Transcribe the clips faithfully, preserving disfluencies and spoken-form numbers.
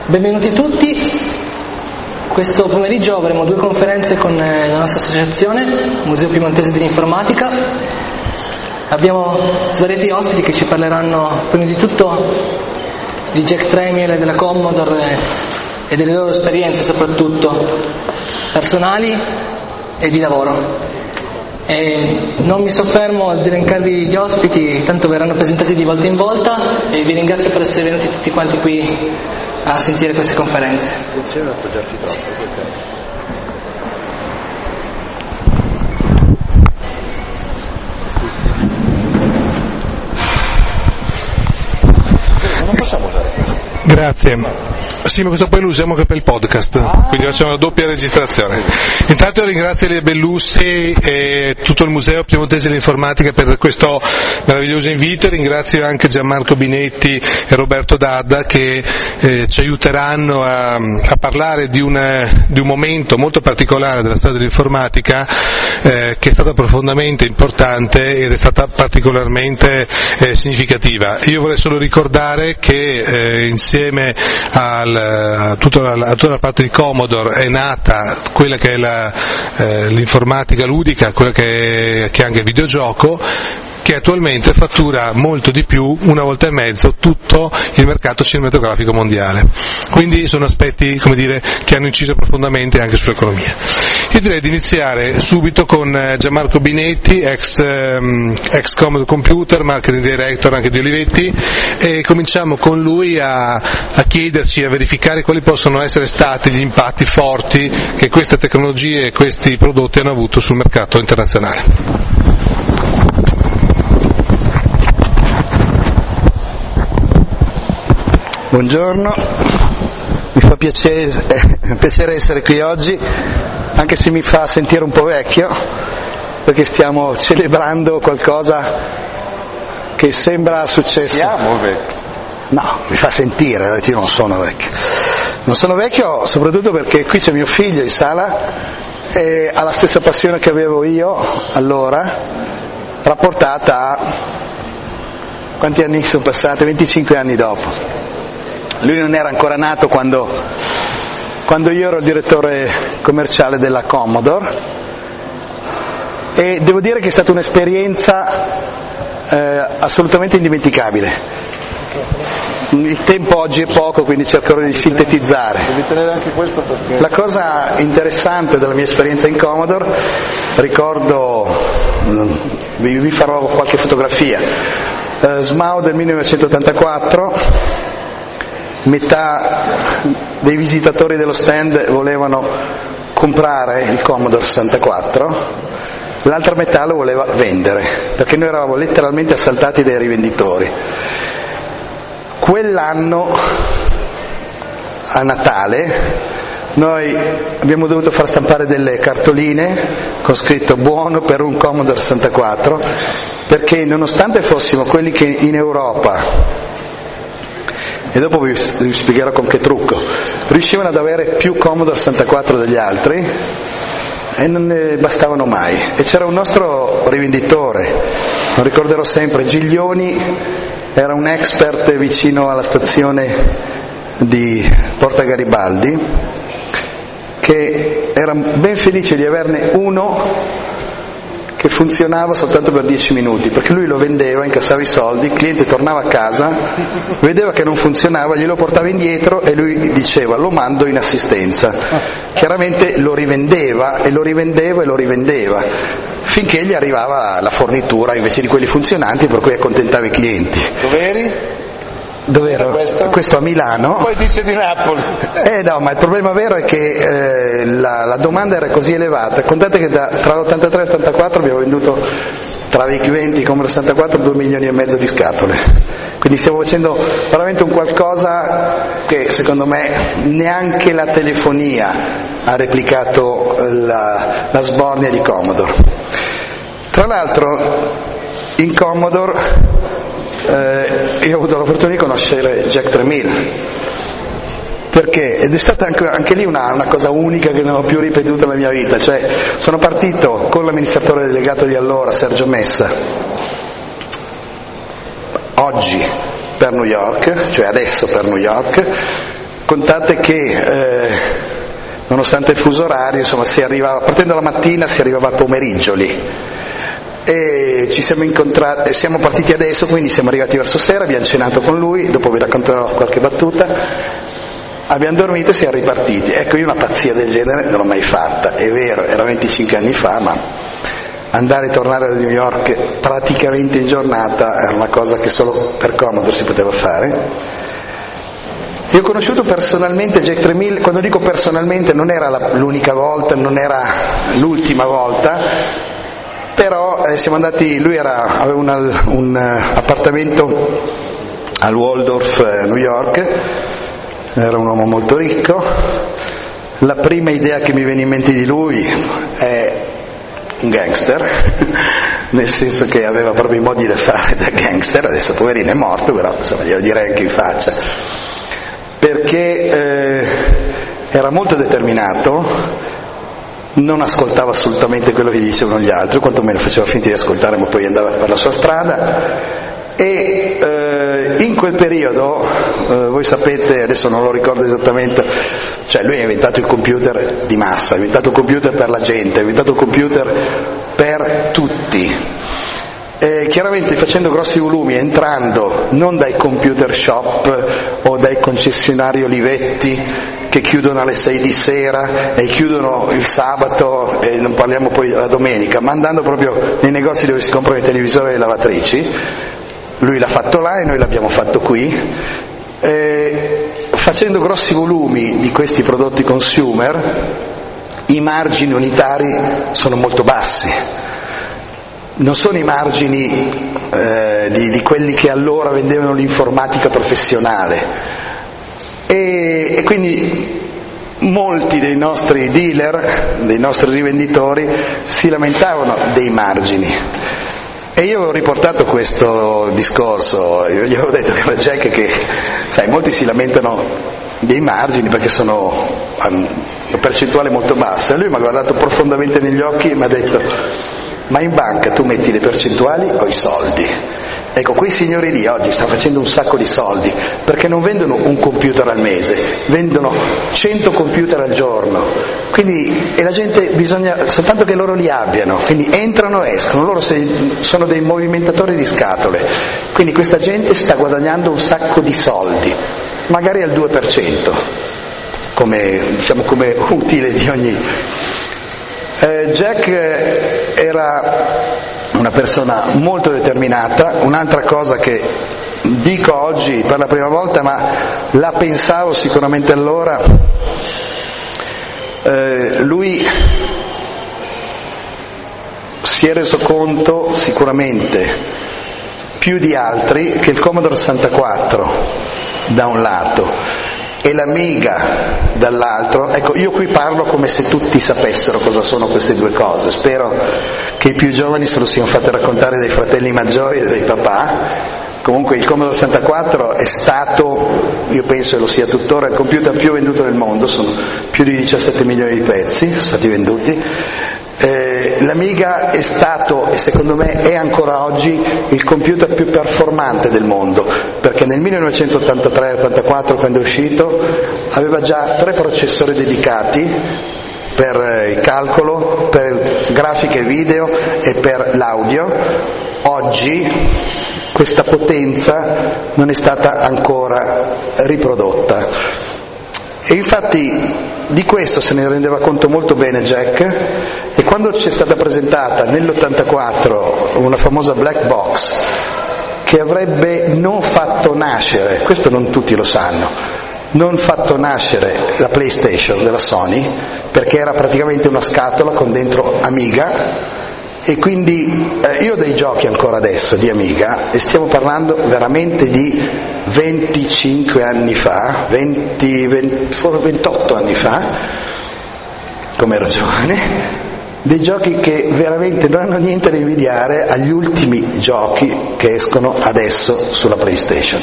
Benvenuti tutti. Questo pomeriggio avremo due conferenze con la nostra associazione, Museo Piemontese dell'Informatica. Abbiamo svariati ospiti che ci parleranno prima di tutto di Jack Tramiel e della Commodore e delle loro esperienze, soprattutto personali e di lavoro. E non mi soffermo ad elencarvi gli ospiti, tanto verranno presentati di volta in volta, e vi ringrazio per essere venuti tutti quanti qui a sentire queste conferenze. Attenzione a appoggiarsi troppo. Sì. Non possiamo usare questo. Grazie. Sì, ma questo poi lo usiamo anche per il podcast, ah. Quindi facciamo una doppia registrazione. Intanto ringrazio Elia Bellussi e tutto il Museo Piemontese dell'Informatica per questo meraviglioso invito, ringrazio anche Gianmarco Binetti e Roberto Dadda che eh, ci aiuteranno a, a parlare di un, di un momento molto particolare della storia dell'informatica eh, che è stata profondamente importante ed è stata particolarmente eh, significativa. Io vorrei solo ricordare che eh, insieme al A tutta, la, a tutta la parte di Commodore è nata quella che è la, eh, l'informatica ludica, quella che è, che è anche il videogioco, che attualmente fattura molto di più, una volta e mezzo, tutto il mercato cinematografico mondiale. Quindi sono aspetti, come dire, che hanno inciso profondamente anche sull'economia. Io direi di iniziare subito con Gianmarco Binetti, ex, um, ex Commodore Computer, marketing director anche di Olivetti, e cominciamo con lui a, a chiederci, a verificare quali possono essere stati gli impatti forti che queste tecnologie e questi prodotti hanno avuto sul mercato internazionale. Buongiorno, mi fa piacere, eh, piacere essere qui oggi, anche se mi fa sentire un po' vecchio, perché stiamo celebrando qualcosa che sembra successo. Siamo vecchi. No, mi fa sentire, perché io non sono vecchio. Non sono vecchio soprattutto perché qui c'è mio figlio in sala e ha la stessa passione che avevo io allora, rapportata a... quanti anni sono passati? venticinque anni dopo. Lui non era ancora nato quando, quando io ero il direttore commerciale della Commodore, e devo dire che è stata un'esperienza eh, assolutamente indimenticabile. Il tempo oggi è poco, quindi cercherò di sintetizzare. Devi tenere anche questo perché... La cosa interessante della mia esperienza in Commodore, ricordo, vi, vi farò qualche fotografia, eh, S M A U del millenovecentottantaquattro, metà dei visitatori dello stand volevano comprare il Commodore sessantaquattro, l'altra metà lo voleva vendere, perché noi eravamo letteralmente assaltati dai rivenditori. Quell'anno, a Natale, noi abbiamo dovuto far stampare delle cartoline con scritto buono per un Commodore sessantaquattro, perché nonostante fossimo quelli che in Europa, e dopo vi, vi spiegherò con che trucco, riuscivano ad avere più Commodore sessantaquattro degli altri, e non ne bastavano mai. E c'era un nostro rivenditore, lo ricorderò sempre, Giglioni, era un expert vicino alla stazione di Porta Garibaldi, che era ben felice di averne uno che funzionava soltanto per dieci minuti, perché lui lo vendeva, incassava i soldi, il cliente tornava a casa, vedeva che non funzionava, glielo portava indietro e lui diceva lo mando in assistenza. Chiaramente lo rivendeva e lo rivendeva e lo rivendeva, finché gli arrivava la fornitura invece di quelli funzionanti, per cui accontentava i clienti. Dov'eri? Dove ero? Questo? Questo a Milano. Poi dice di Napoli. Eh no, ma il problema vero è che eh, la, la domanda era così elevata. Contate che da, tra l'ottantatré e l'ottantaquattro abbiamo venduto tra i venti Commodore sessantaquattro due milioni e mezzo di scatole. Quindi stiamo facendo veramente un qualcosa che secondo me neanche la telefonia ha replicato la, la sbornia di Commodore. Tra l'altro in Commodore Eh, io ho avuto l'opportunità di conoscere Jack Tramiel, perché ed è stata anche, anche lì una, una cosa unica che non ho più ripetuto nella mia vita. Cioè, sono partito con l'amministratore delegato di allora, Sergio Messa, oggi per New York, cioè adesso per New York, contate che eh, nonostante il fuso orario, insomma, si arrivava, partendo la mattina si arrivava al pomeriggio lì, e ci siamo incontrati, siamo partiti adesso, quindi siamo arrivati verso sera, abbiamo cenato con lui, dopo vi racconterò qualche battuta, abbiamo dormito e siamo ripartiti. Ecco, io una pazzia del genere non l'ho mai fatta, è vero, era venticinque anni fa, ma andare e tornare da New York praticamente in giornata era una cosa che solo per Commodore si poteva fare. Io ho conosciuto personalmente Jack Tremill, quando dico personalmente non era la, l'unica volta, non era l'ultima volta, però eh, siamo andati, lui era, aveva una, un uh, appartamento al Waldorf, eh, New York, era un uomo molto ricco. La prima idea che mi viene in mente di lui è un gangster, nel senso che aveva proprio i modi da fare da gangster, adesso poverino è morto, però insomma glielo direi anche in faccia, perché eh, era molto determinato, non ascoltava assolutamente quello che gli dicevano gli altri, quantomeno faceva finta di ascoltare, ma poi andava per la sua strada. E eh, in quel periodo, eh, voi sapete, adesso non lo ricordo esattamente, cioè lui ha inventato il computer di massa, ha inventato il computer per la gente, ha inventato il computer per tutti. E chiaramente facendo grossi volumi, entrando non dai computer shop o dai concessionari Olivetti che chiudono alle sei di sera e chiudono il sabato e non parliamo poi della domenica, ma andando proprio nei negozi dove si comprano i televisori e le lavatrici. Lui l'ha fatto là e noi l'abbiamo fatto qui, e facendo grossi volumi di questi prodotti consumer i margini unitari sono molto bassi, non sono i margini eh, di, di quelli che allora vendevano l'informatica professionale, e, e quindi molti dei nostri dealer, dei nostri rivenditori si lamentavano dei margini. E io avevo riportato questo discorso, io gli avevo detto a Jack che, sai, molti si lamentano dei margini perché sono a una percentuale molto bassa, e lui mi ha guardato profondamente negli occhi e mi ha detto: ma in banca tu metti le percentuali o i soldi? Ecco, quei signori lì oggi stanno facendo un sacco di soldi perché non vendono un computer al mese, vendono cento computer al giorno, quindi, e la gente bisogna soltanto che loro li abbiano, quindi entrano e escono, loro sono dei movimentatori di scatole, quindi questa gente sta guadagnando un sacco di soldi, magari al due per cento, come, diciamo, come utile di ogni... Eh, Jack era una persona molto determinata. Un'altra cosa che dico oggi per la prima volta, ma la pensavo sicuramente allora, eh, lui si è reso conto sicuramente più di altri che il Commodore sessantaquattro da un lato e l'Amiga dall'altro, ecco, io qui parlo come se tutti sapessero cosa sono queste due cose, spero che i più giovani se lo siano fatti raccontare dai fratelli maggiori e dai papà. Comunque il Commodore sessantaquattro è stato, io penso e lo sia tuttora, il computer più venduto nel mondo, sono più di diciassette milioni di pezzi sono stati venduti. Eh, L'Amiga è stato, e secondo me è ancora oggi, il computer più performante del mondo, perché nel millenovecentottantatré ottantaquattro, quando è uscito, aveva già tre processori dedicati per il calcolo, per grafiche video e per l'audio. Oggi questa potenza non è stata ancora riprodotta. E infatti di questo se ne rendeva conto molto bene Jack, e quando ci è stata presentata nell'ottantaquattro una famosa black box che avrebbe non fatto nascere, questo non tutti lo sanno, non fatto nascere la PlayStation della Sony, perché era praticamente una scatola con dentro Amiga. E quindi eh, io ho dei giochi ancora adesso di Amiga, e stiamo parlando veramente di venticinque anni fa, venti, venti, ventotto anni fa, come ero giovane, dei giochi che veramente non hanno niente da invidiare agli ultimi giochi che escono adesso sulla PlayStation.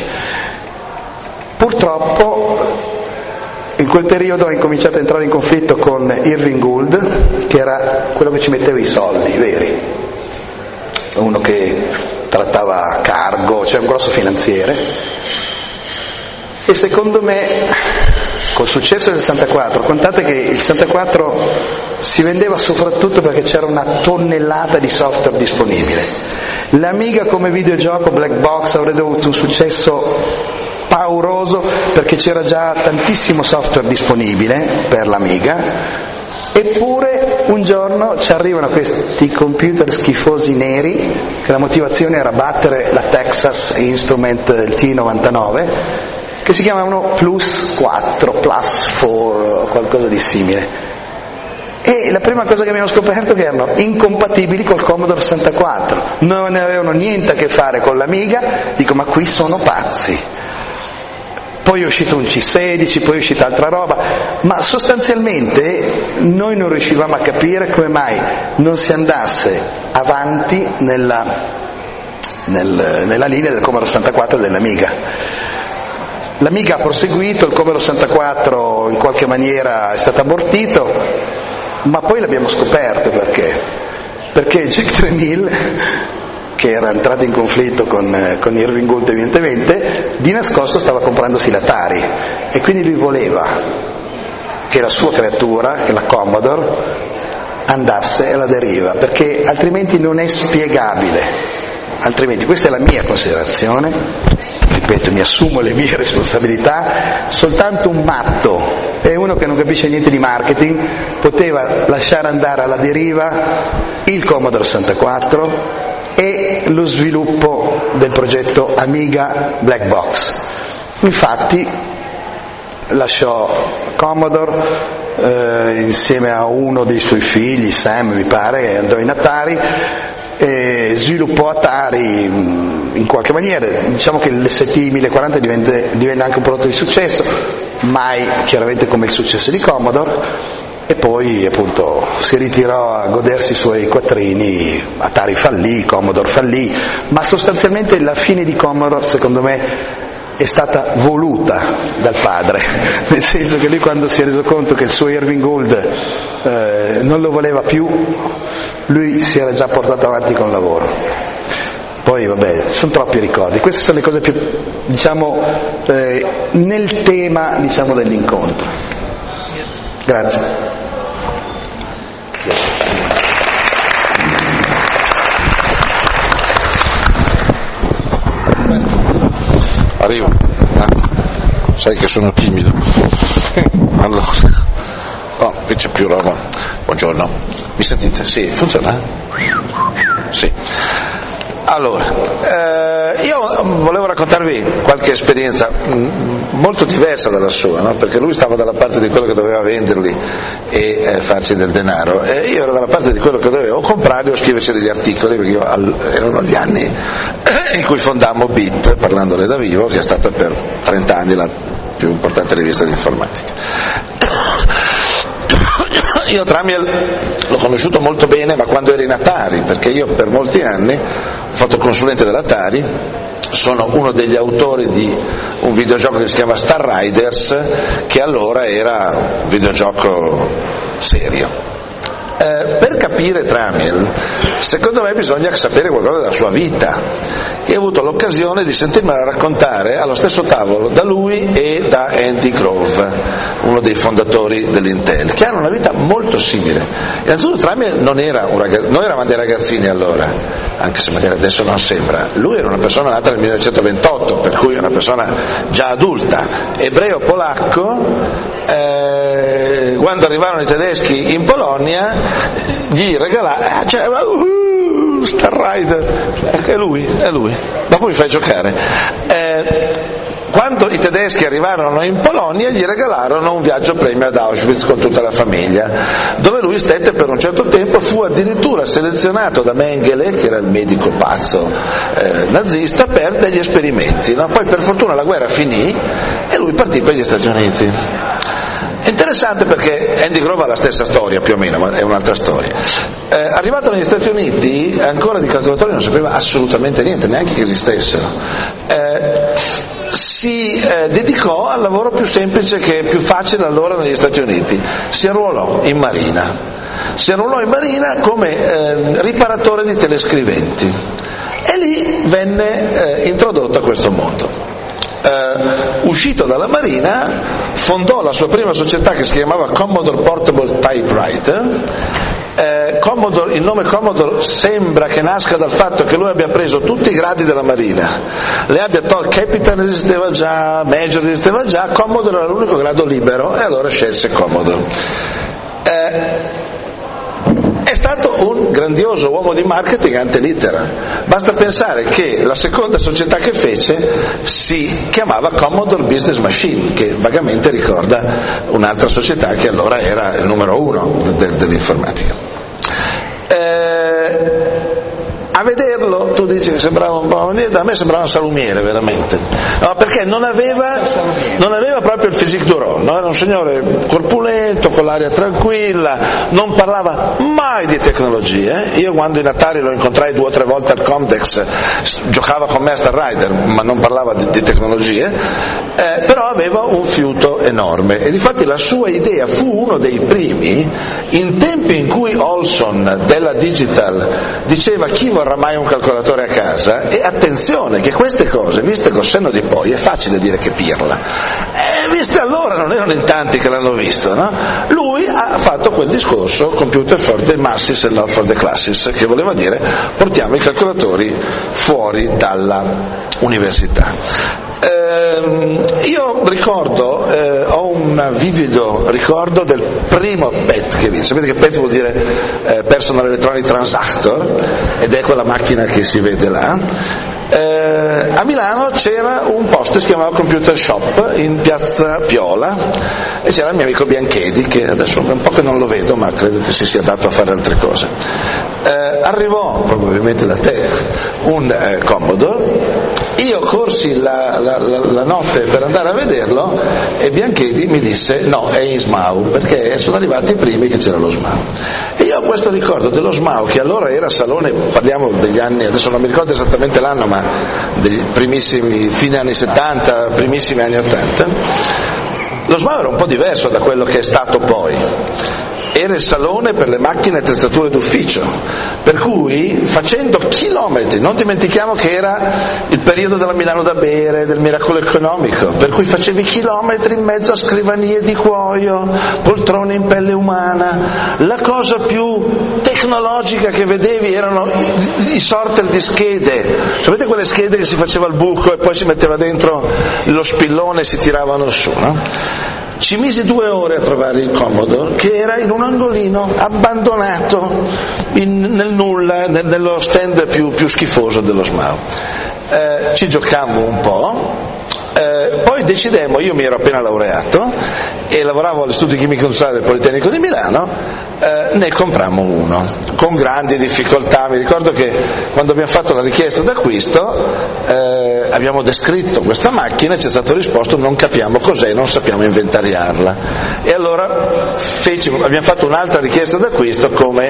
Purtroppo in quel periodo ho incominciato a entrare in conflitto con Irving Gould, che era quello che ci metteva i soldi veri, uno che trattava cargo, cioè un grosso finanziere, E secondo me, col successo del sessantaquattro, contate che il sessantaquattro si vendeva soprattutto perché c'era una tonnellata di software disponibile. L'Amiga come videogioco black box avrebbe avuto un successo pauroso perché c'era già tantissimo software disponibile per l'Amiga. Eppure un giorno ci arrivano questi computer schifosi neri, che la motivazione era battere la Texas Instrument del T novantanove, che si chiamavano Plus quattro, Plus quattro o qualcosa di simile. E la prima cosa che abbiamo scoperto è che erano incompatibili col Commodore sessantaquattro, non ne avevano niente a che fare con l'Amiga. Dico, ma qui sono pazzi. Poi è uscito un C sedici, poi è uscita altra roba, ma sostanzialmente noi non riuscivamo a capire come mai non si andasse avanti nella, nel, nella linea del Commodore sessantaquattro e dell'Amiga. L'Amiga ha proseguito, il Commodore sessantaquattro in qualche maniera è stato abortito, ma poi l'abbiamo scoperto perché. Perché Jack tremila, che era entrato in conflitto con, con Irving Gould evidentemente, di nascosto stava comprandosi l'Atari e quindi lui voleva che la sua creatura, che la Commodore, andasse alla deriva, perché altrimenti non è spiegabile. Altrimenti, questa è la mia considerazione, ripeto, mi assumo le mie responsabilità, soltanto un matto e uno che non capisce niente di marketing poteva lasciare andare alla deriva il Commodore sessantaquattro e lo sviluppo del progetto Amiga Black Box. Infatti lasciò Commodore eh, insieme a uno dei suoi figli, Sam mi pare, che andò in Atari e sviluppò Atari in qualche maniera. Diciamo che l'S T mille quaranta divenne, divenne anche un prodotto di successo, mai chiaramente come il successo di Commodore. E poi appunto si ritirò a godersi i suoi quattrini, Atari fallì, Commodore fallì, ma sostanzialmente la fine di Commodore secondo me è stata voluta dal padre, nel senso che lui quando si è reso conto che il suo Irving Gould eh, non lo voleva più, lui si era già portato avanti con il lavoro. Poi vabbè, sono troppi ricordi, queste sono le cose più, diciamo, eh, nel tema, diciamo, dell'incontro. Grazie. Arrivo. Ah, sai che sono timido. Allora. Oh, qui c'è più roba. Buongiorno. Mi sentite? Sì, funziona? Sì. Allora, eh, io volevo raccontarvi qualche esperienza mh, molto diversa dalla sua, no? Perché lui stava dalla parte di quello che doveva venderli e eh, farci del denaro, e io ero dalla parte di quello che dovevo comprarli o scriverci degli articoli, perché io, al, erano gli anni in cui fondammo Bit, parlandole da vivo, che è stata per trenta anni la più importante rivista di informatica. Io Tramiel l'ho conosciuto molto bene, ma quando ero in Atari, perché io per molti anni ho fatto consulente dell'Atari, sono uno degli autori di un videogioco che si chiama Star Riders, che allora era un videogioco serio. Eh, per capire Tramiel, secondo me bisogna sapere qualcosa della sua vita, e ho avuto l'occasione di sentirmela raccontare allo stesso tavolo da lui e da Andy Grove, uno dei fondatori dell'Intel, che hanno una vita molto simile. Innanzitutto Tramiel non era un ragazzo, noi eravamo dei ragazzini allora, anche se magari adesso non sembra. Lui era una persona nata nel millenovecentoventotto, per cui una persona già adulta, ebreo polacco. Eh, quando arrivarono i tedeschi in Polonia gli regalarono, cioè, uh, Star Rider, è lui, è lui, dopo mi fai giocare. Eh, quando i tedeschi arrivarono in Polonia gli regalarono un viaggio premio ad Auschwitz con tutta la famiglia, dove lui stette per un certo tempo, fu addirittura selezionato da Mengele, che era il medico pazzo eh, nazista, per degli esperimenti, no? Poi per fortuna la guerra finì e lui partì per gli Stati Uniti. È interessante perché Andy Grove ha la stessa storia più o meno, ma è un'altra storia. Eh, arrivato negli Stati Uniti ancora di calcolatori non sapeva assolutamente niente, neanche che esistessero. Eh, si eh, dedicò al lavoro più semplice, che è più facile allora negli Stati Uniti, si arruolò in marina, si arruolò in marina come eh, riparatore di telescriventi e lì venne eh, introdotto a questo mondo. eh, uscito dalla Marina, fondò la sua prima società che si chiamava Commodore Portable Typewriter. Eh, Commodore, il nome Commodore sembra che nasca dal fatto che lui abbia preso tutti i gradi della Marina, le abbia tolto, Capitan esisteva già, Major esisteva già, Commodore era l'unico grado libero e allora scelse Commodore. Eh, È stato un grandioso uomo di marketing ante litteram. Basta pensare che la seconda società che fece si chiamava Commodore Business Machine, che vagamente ricorda un'altra società che allora era il numero uno de- dell'informatica. Eh, a vederlo tu dici che sembrava un po', a me sembrava un salumiere veramente, no, perché non aveva, non aveva proprio il physique du role, no? Era un signore corpulento, con l'aria tranquilla, non parlava mai di tecnologie. Io quando in Atari lo incontrai due o tre volte al Comdex, giocava con me a Star Rider, ma non parlava di, di tecnologie, eh, però aveva un fiuto enorme e difatti la sua idea fu uno dei primi, in tempi in cui Olson della Digital diceva chi vorrà mai un calcolatore a casa, e attenzione che queste cose viste col senno di poi è facile dire che pirla, e viste allora non erano in tanti che l'hanno visto, no? Lui ha fatto quel discorso computer for the masses and not for the classes, che voleva dire portiamo i calcolatori fuori dalla università. Eh, io ricordo, eh, ho un vivido ricordo del primo P E T che vi, sapete che P E T vuol dire eh, Personal Electronic Transactor, ed è quella macchina che si vede là. Eh, a Milano c'era un posto che si chiamava Computer Shop in piazza Piola e c'era il mio amico Bianchedi, che adesso è un po' che non lo vedo ma credo che si sia dato a fare altre cose. Eh, arrivò probabilmente da te un eh, Commodore, io corsi la, la, la, la notte per andare a vederlo e Bianchedi mi disse no, è in S M A U, perché sono arrivati i primi che c'era lo S M A U. E io ho questo ricordo dello S M A U, che allora era salone, parliamo degli anni, adesso non mi ricordo esattamente l'anno, ma degli primissimi, fine anni settanta, primissimi anni ottanta. Lo S M A U era un po' diverso da quello che è stato poi. Era il salone per le macchine e attrezzature d'ufficio, per cui facendo chilometri, non dimentichiamo che era il periodo della Milano da bere, del miracolo economico, per cui facevi chilometri in mezzo a scrivanie di cuoio, poltrone in pelle umana, la cosa più tecnologica che vedevi erano i, i sorter di schede, sapete quelle schede che si faceva al buco e poi si metteva dentro lo spillone e si tiravano su, no? Ci misi due ore a trovare il Commodore, che era in un angolino abbandonato in, nel nulla, nel, nello stand più, più schifoso dello S M A U. Eh, ci giocammo un po', eh, poi decidemmo, io mi ero appena laureato e lavoravo agli studi chimici industriali del Politecnico di Milano, eh, ne comprammo uno con grandi difficoltà. Mi ricordo che quando abbiamo fatto la richiesta d'acquisto eh, abbiamo descritto questa macchina e ci è stato risposto non capiamo cos'è, non sappiamo inventariarla, e allora feci, abbiamo fatto un'altra richiesta d'acquisto come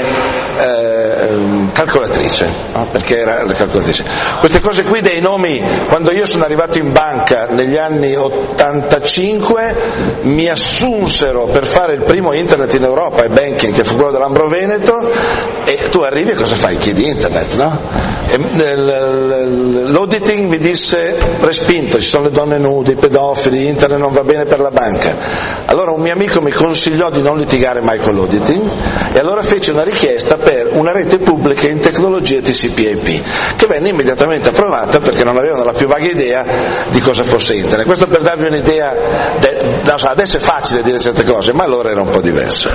eh, calcolatrice, no? Perché era la calcolatrice. Queste cose qui dei nomi, quando io sono arrivato in banca negli anni ottantacinque mi assunsero per fare il primo internet in Europa e banking, che fu quello dell'Ambro Veneto, e tu arrivi e cosa fai? Chiedi internet, no? E l'auditing mi disse respinto, ci sono le donne nude, i pedofili, internet non va bene per la banca. Allora un mio amico mi consigliò di non litigare mai con l'auditing e allora fece una richiesta per una rete pubblica in tecnologie T C P I P, che venne immediatamente approvata perché non avevano la più vaga idea di cosa fosse internet. Questo per darvi un'idea, de, no, adesso è facile dire certe cose, ma allora era un po' diverso.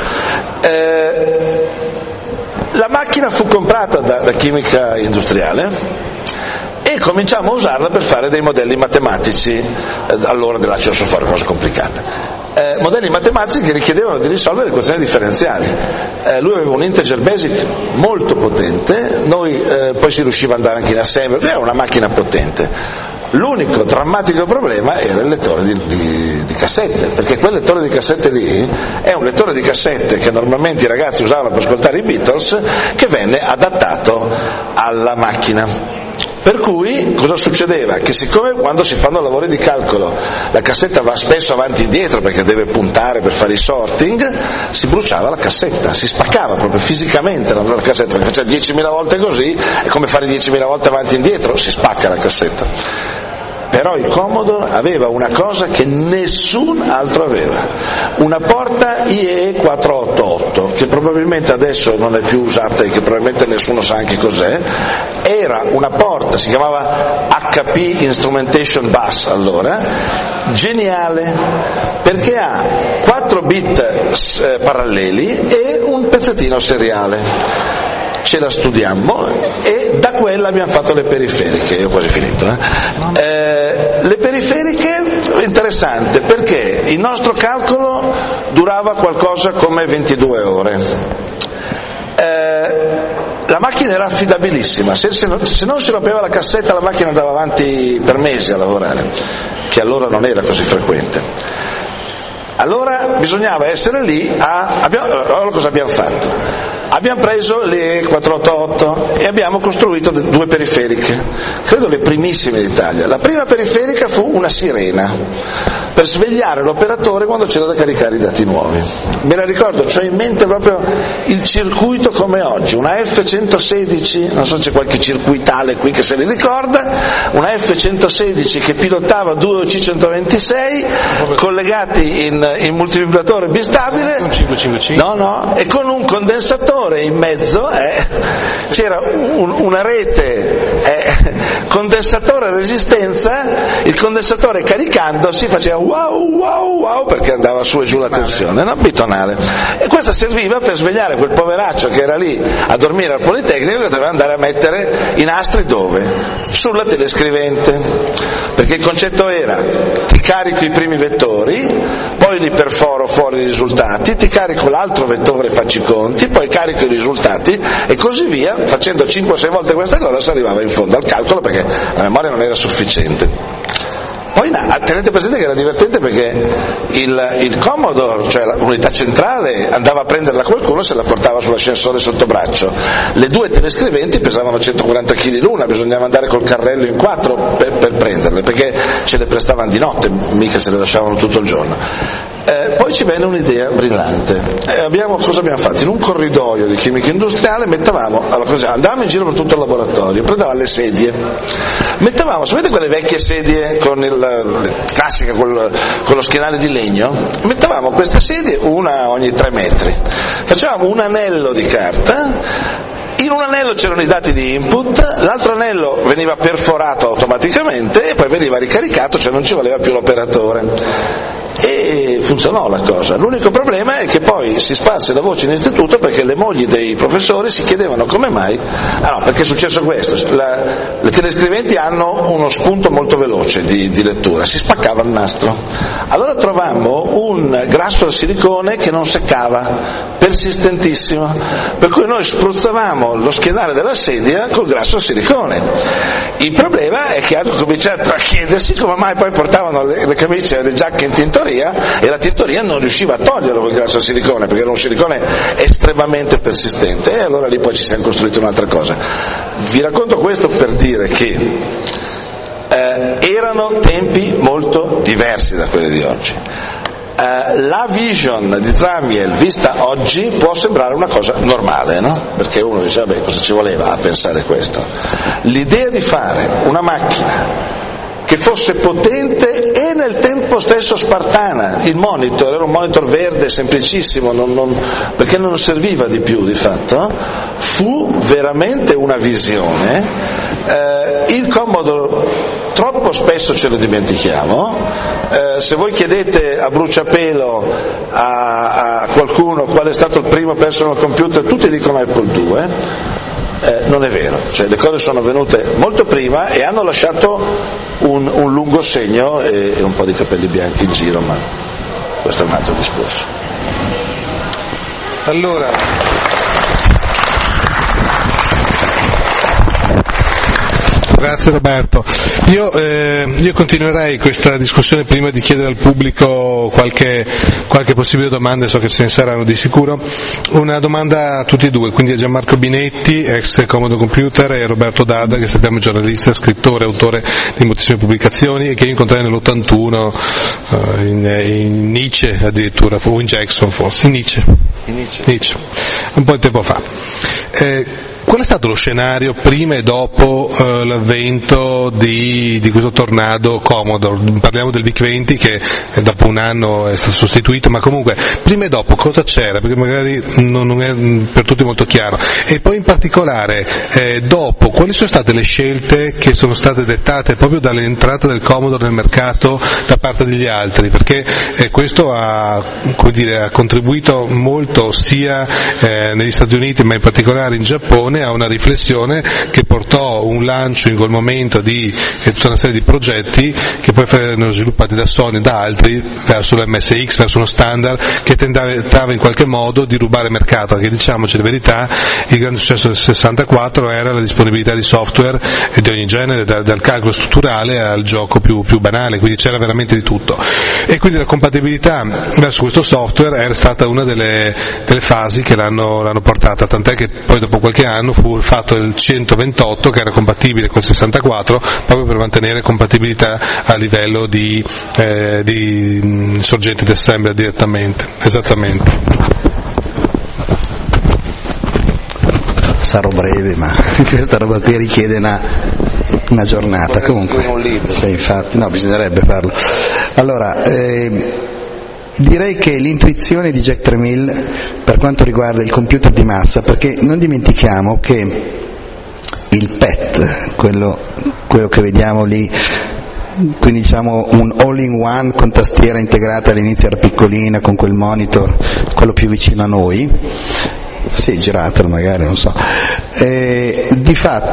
Eh, la macchina fu comprata da, da Chimica Industriale e cominciamo a usarla per fare dei modelli matematici, eh, allora dell'acido solforico, cosa complicata. Eh, modelli matematici che richiedevano di risolvere questioni differenziali. Eh, lui aveva un integer basic molto potente, noi eh, poi si riusciva ad andare anche in assembly, era una macchina potente. L'unico drammatico problema era il lettore di, di, di cassette, perché quel lettore di cassette lì è un lettore di cassette che normalmente i ragazzi usavano per ascoltare i Beatles, che venne adattato alla macchina. Per cui cosa succedeva? Che siccome quando si fanno lavori di calcolo la cassetta va spesso avanti e indietro perché deve puntare per fare i sorting, si bruciava la cassetta, si spaccava proprio fisicamente la cassetta, perché faceva diecimila volte così, è come fare diecimila volte avanti e indietro, si spacca la cassetta. però il Commodore aveva una cosa che nessun altro aveva, una porta I E E quattrocentottantotto, che probabilmente adesso non è più usata e che probabilmente nessuno sa anche cos'è. Era una porta, si chiamava H P Instrumentation Bus allora, geniale, perché ha quattro bit eh, paralleli e un pezzettino seriale. Ce la studiammo e da quella abbiamo fatto le periferiche. Io ho quasi finito. Eh? Eh, le periferiche, interessante, perché il nostro calcolo durava qualcosa come ventidue ore. Eh, la macchina era affidabilissima, se, se, se non si rompeva la cassetta la macchina andava avanti per mesi a lavorare, che allora non era così frequente. Allora bisognava essere lì a... Abbiamo, allora cosa abbiamo fatto? Abbiamo preso le quattrocentottantotto e abbiamo costruito due periferiche, credo le primissime d'Italia. La prima periferica fu una sirena per svegliare l'operatore quando c'era da caricare i dati nuovi. Me la ricordo, ho in mente proprio il circuito come oggi, una F centosedici, non so se c'è qualche circuitale qui che se li ricorda, una F centosedici che pilotava due O C centoventisei collegati in, in multivibratore bistabile, no no, e con un condensatore in mezzo, eh, c'era un, una rete eh, condensatore a resistenza, il condensatore caricandosi faceva wow wow wow perché andava su e giù la tensione, no? Bitonale, e questa serviva per svegliare quel poveraccio che era lì a dormire al Politecnico che doveva andare a mettere i nastri dove? Sulla telescrivente, perché il concetto era: ti carico i primi vettori, poi li perforo fuori i risultati, ti carico l'altro vettore, faccio i conti, poi carico i risultati e così via, facendo cinque o sei volte questa cosa si arrivava in fondo al calcolo perché la memoria non era sufficiente. Poi tenete presente che era divertente perché il, il Commodore, cioè l'unità centrale, andava a prenderla qualcuno e se la portava sull'ascensore sotto braccio. Le due telescriventi pesavano centoquaranta chili l'una, bisognava andare col carrello in quattro per, per prenderle, perché ce le prestavano di notte, mica se le lasciavano tutto il giorno. Eh, poi ci venne un'idea brillante. Eh, abbiamo, cosa abbiamo fatto? In un corridoio di chimica industriale mettavamo, allora, così, andavamo in giro per tutto il laboratorio, prendevamo le sedie, mettevamo, sapete quelle vecchie sedie con il classica con, con lo schienale di legno? Mettevamo queste sedie una ogni tre metri, facevamo un anello di carta. In un anello c'erano i dati di input, l'altro anello veniva perforato automaticamente e poi veniva ricaricato, cioè non ci voleva più l'operatore. E funzionò la cosa. L'unico problema è che poi si sparse la voce in istituto perché le mogli dei professori si chiedevano come mai. Ah no, perché è successo questo: la, le telescriventi hanno uno spunto molto veloce di, di lettura, si spaccava il nastro. Allora trovammo un grasso al silicone che non seccava, persistentissimo, per cui noi spruzzavamo lo schienale della sedia col grasso al silicone. Il problema è che hanno cominciato a chiedersi come mai poi portavano le, le camicie e le giacche in tintoria e la tintoria non riusciva a toglierlo quel grasso al silicone perché era un silicone estremamente persistente, e allora lì poi ci siamo costruiti un'altra cosa. Vi racconto questo per dire che eh, erano tempi molto diversi da quelli di oggi. Uh, la vision di Zamiel vista oggi può sembrare una cosa normale, no? Perché uno dice, vabbè, cosa ci voleva a pensare questo? L'idea di fare una macchina che fosse potente e nel tempo stesso spartana, il monitor era un monitor verde semplicissimo, non, non, perché non serviva di più di fatto, fu veramente una visione. Uh, il Commodore troppo spesso ce lo dimentichiamo. Eh, se voi chiedete a bruciapelo a, a qualcuno qual è stato il primo personal computer, tutti dicono Apple due. Eh, non è vero, cioè le cose sono venute molto prima e hanno lasciato un, un lungo segno e, e un po' di capelli bianchi in giro, ma questo è un altro discorso. Allora, grazie Roberto. Io, eh, io continuerei questa discussione prima di chiedere al pubblico qualche, qualche possibile domanda, so che ce ne saranno di sicuro. Una domanda a tutti e due, quindi a Gianmarco Binetti, ex Commodore Computer, e Roberto Dada, che sappiamo giornalista, scrittore, autore di moltissime pubblicazioni e che io incontrai nell'ottantuno uh, in, in Nietzsche addirittura, o in Jackson forse, in Nietzsche. In Nietzsche. Nietzsche, un po' di tempo fa. Eh, qual è stato lo scenario prima e dopo eh, l'avvento di, di questo tornado Commodore? Parliamo del VIC venti che eh, dopo un anno è stato sostituito, ma comunque prima e dopo cosa c'era? Perché magari non, non è per tutti molto chiaro. E poi in particolare eh, dopo, quali sono state le scelte che sono state dettate proprio dall'entrata del Commodore nel mercato da parte degli altri? Perché eh, questo ha, come dire, ha contribuito molto sia eh, negli Stati Uniti ma in particolare in Giappone a una riflessione che portò un lancio in quel momento di eh, tutta una serie di progetti che poi furono sviluppati da Sony e da altri verso l'M S X, verso uno standard che tentava in qualche modo di rubare mercato, perché diciamoci la verità, il grande successo del sessantaquattro era la disponibilità di software di ogni genere, dal, dal calcolo strutturale al gioco più, più banale, quindi c'era veramente di tutto. E quindi la compatibilità verso questo software era stata una delle, delle fasi che l'hanno, l'hanno portata, tant'è che poi dopo qualche anno fu fatto il centoventotto che era compatibile col sessantaquattro proprio per mantenere compatibilità a livello di, eh, di sorgenti di assembler direttamente. Esattamente. Sarò breve, ma questa roba qui richiede una, una giornata. Comunque, un libro. Sì, infatti, no, bisognerebbe farlo. Allora, eh, direi che l'intuizione di Jack Tramiel per quanto riguarda il computer di massa, perché non dimentichiamo che il P E T, quello, quello che vediamo lì, quindi diciamo un all-in-one con tastiera integrata, all'inizio era piccolina con quel monitor, quello più vicino a noi, sì, giratelo magari, non so, e di